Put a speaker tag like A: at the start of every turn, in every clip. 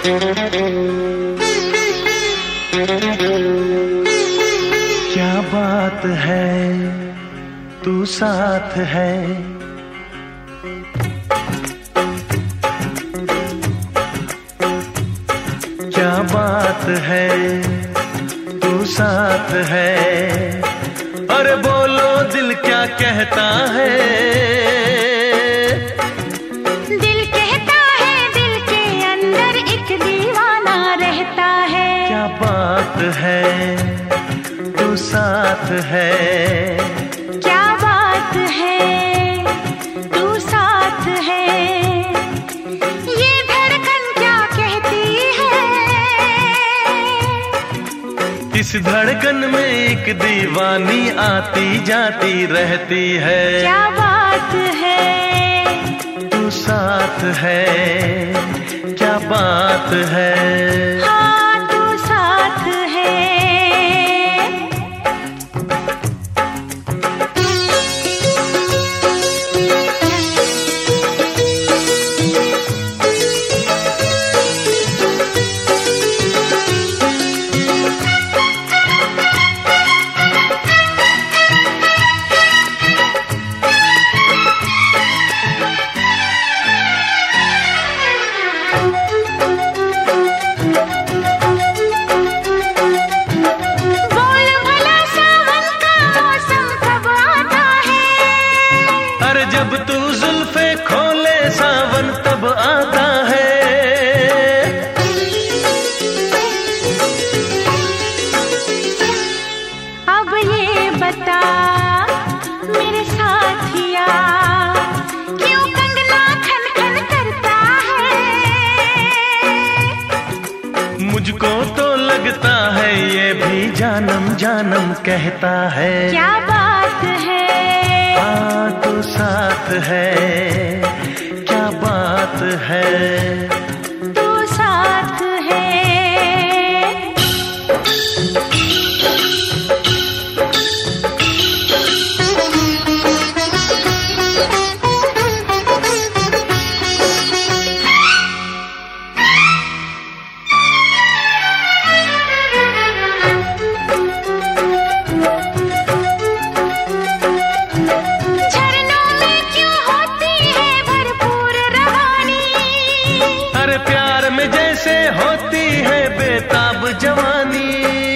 A: क्या बात है तू साथ है, क्या बात है तू साथ है। अरे बोलो दिल क्या कहता है,
B: दिल कहता है दिल के अंदर एक दीवाना रहता है।
A: क्या बात है तू साथ है,
B: क्या बात है तू साथ है। ये धड़कन क्या कहती है,
A: इस धड़कन में एक दीवानी आती जाती रहती है।
B: क्या बात है
A: तू साथ है, क्या बात है।
B: हाँ तू साथ है।
A: जब तू जुल्फे खोले सावन तब आता है।
B: अब ये बता मेरे साथिया, क्यों कंगना खन खन करता है।
A: मुझको तो लगता है ये भी जानम जानम कहता है।
B: क्या बात है
A: हाँ तू साथ है, क्या बात है।
B: तू साथ है।
A: प्यार में जैसे होती है बेताब जवानी,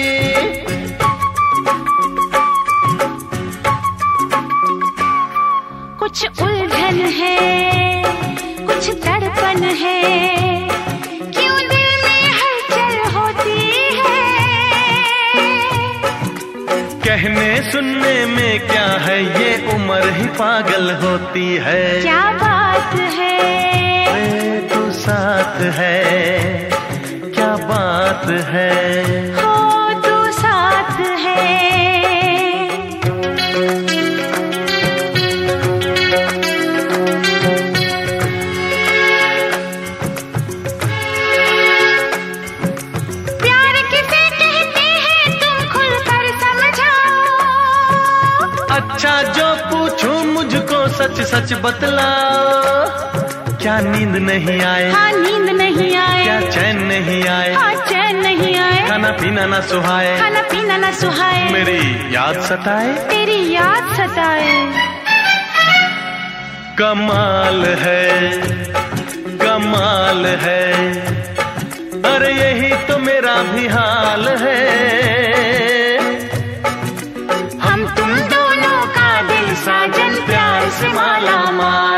B: कुछ उलझन है कुछ दर्पण है, क्यों दिल में हलचल होती है।
A: कहने सुनने में क्या है ये उम्र ही पागल होती है।
B: क्या बात है
A: तू साथ है, क्या बात है।
B: हो तू साथ है। प्यार किसे कहते हैं तुम खुलकर समझाओ।
A: अच्छा जो पूछूं मुझको सच सच बतलाओ। क्या नींद नहीं आए,
B: हाँ नींद नहीं आए।
A: क्या चैन नहीं आए,
B: हाँ चैन नहीं आए।
A: खाना पीना ना सुहाए,
B: खाना पीना ना सुहाए।
A: मेरी याद सताए,
B: तेरी याद सताए।
A: कमाल है कमाल है, अरे यही तो मेरा भी हाल है।
B: हम तुम दोनों का दिल साजन प्यार से माला माल।